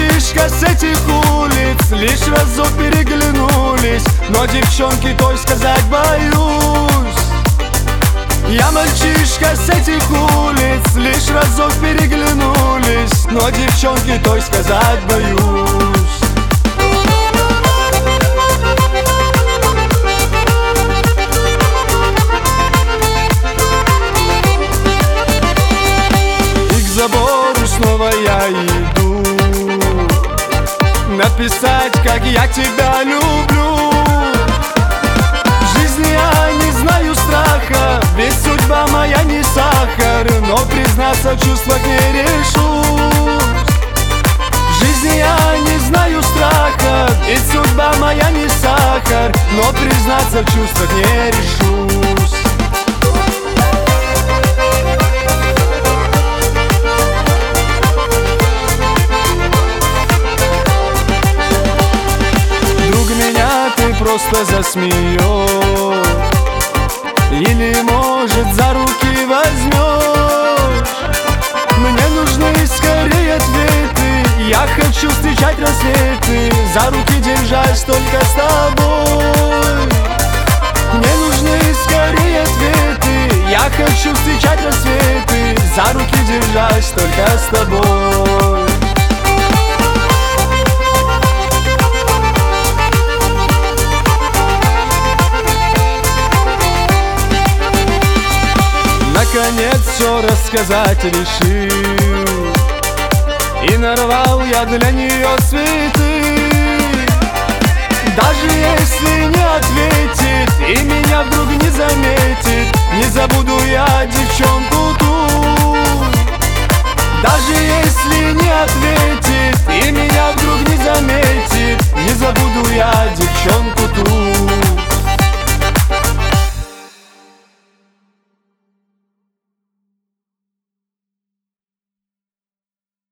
мальчишка с этих улиц, лишь разок переглянулись, но девчонки той сказать боюсь. Я мальчишка с этих улиц, лишь разок переглянулись, но девчонки той сказать боюсь. И к забору снова я иду, написать, как я тебя люблю. В жизни я не знаю страха, ведь судьба моя не сахар, но признаться в чувствах не решусь. В жизни я не знаю страха, ведь судьба моя не сахар, но признаться в чувствах не решусь. Просто засмеешь или, может, за руки возьмешь. Мне нужны скорее ответы, я хочу встречать рассветы, за руки держась только с тобой. Мне нужны скорее ответы, я хочу встречать рассветы, за руки держась только с тобой. Наконец все рассказать решил, и нарвал я для нее цветы. Даже если не ответит и меня вдруг не заметит, не забуду я девчонку ту. Даже если не ответит и меня вдруг не заметит,